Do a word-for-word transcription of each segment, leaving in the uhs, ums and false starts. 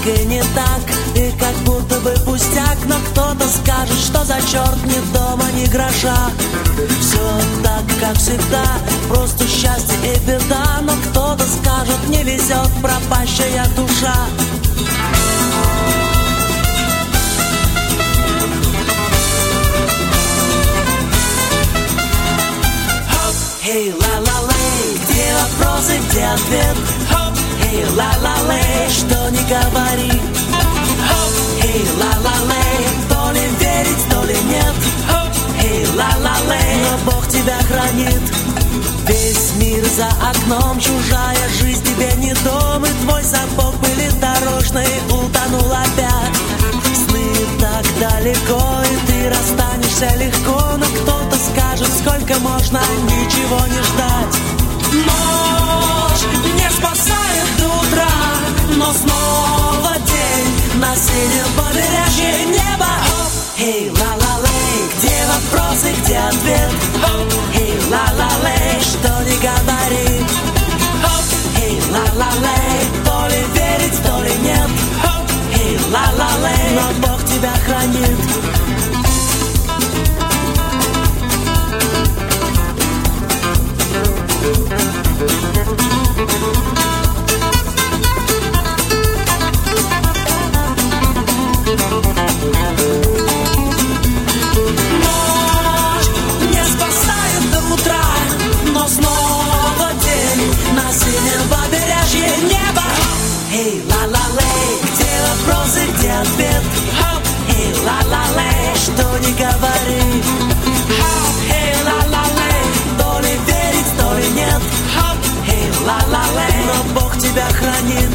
и не так, и как будто бы пустяк. Но кто-то скажет, что за черт ни дома, ни гроша. Все так, как всегда, просто счастье и беда. Но кто-то скажет, не везет пропащая душа. Эй, ла-ла-лей, где вопросы, где ответ? Эй, ла-ла-лей, что не говори. Эй, ла-ла-лей, то ли верить, то ли нет. Эй, ла-ла-лей, но Бог тебя хранит. Весь мир за окном, чужая жизнь тебе не дом. И твой сапог были дорожный, утонул опять. Сны так далеко, и ты расстанешься легко. Но кто-то скажет, сколько можно ничего не ждать. Ночь не спасает до утра, но снова день на синем побережье неба. Эй, ла-ла-лей, где вопросы, где ответ? Эй, ла-ла-лей, что не говори. Эй, ла-ла-лей, то ли верить, то ли нет. Эй, ла-ла-лей, но Бог тебя хранит. Ночь не спасает до утра, но снова день на синем побережье неба. Эй, ла-ла-лей, где вопросы, где ответ? Эй, ла-ла-лей, что не говори. Эй, ла-ла-лей, то ли верить, то ли нет. Эй, ла-ла-лей, но Бог тебя хранит.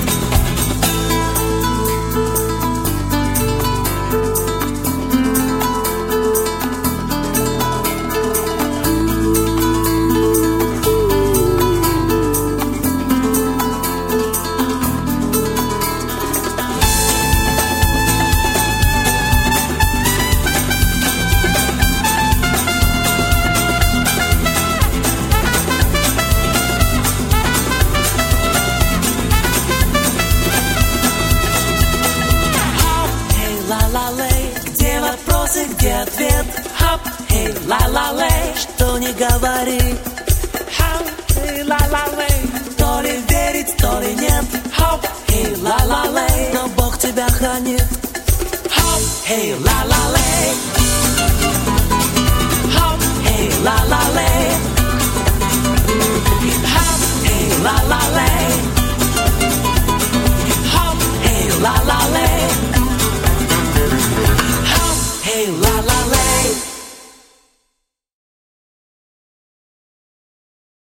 Где ответ? Эй, ла-ла-лей, что не говори. Эй, ла-ла-лей, то ли верить, то ли нет. Эй, ла-ла-лей, но Бог тебя хранит. Эй, ла-ла-лей, эй, ла-ла-лей, эй, ла-ла-лей.